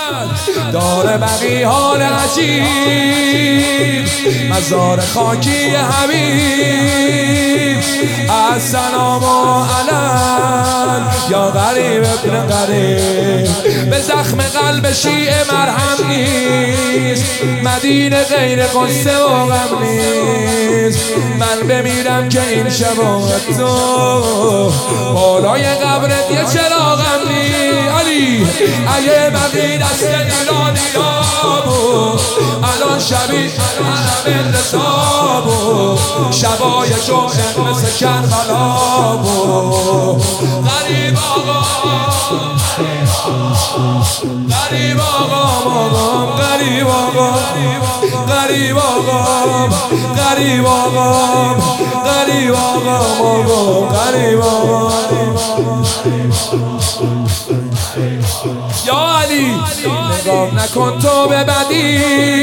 داره بقی حال عجیب، مزار خاکی حبیب. السلام علیک یا غریب ابن غریب. به زخم قلب شیعه مرهم نیست، مدینه غیر قصه و غم نیست. من بمیرم که این شبات تو بالای قبرت یه چراغم نیست. علی اگه بقی دست ایرانیامو الان شبیه علم نصابو، شبای جمعه مثل کربلامو. غریب آقا غریب آقا غریب آقا غریب آقا غریب آقا غریب آقا غریب آقا. یا علی نگاه نکن تو به بدی،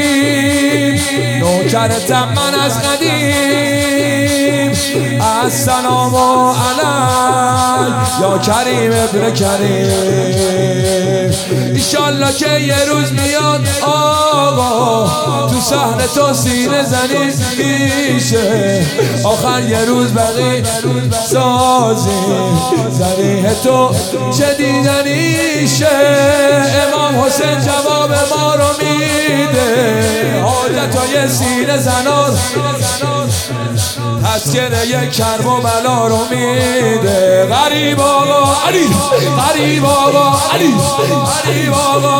نوکرتم من از قدیم. السلام علیک یا کریم ابن کریم. ایشالله که یه روز میاد آقا تو صحنه تو سینه زنی میشه، آخر یه روز بقی سازی زنیه تو چه دیدنیشه. امام حسین جواب ما رو میده، حاجتای سینه زنان تسکینه یک کرب و بلا رو میده. غریب آقا علی غریب آقا علی غریب آقا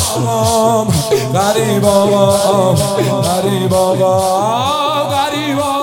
غریب آقا غریب آقا غریب آقا.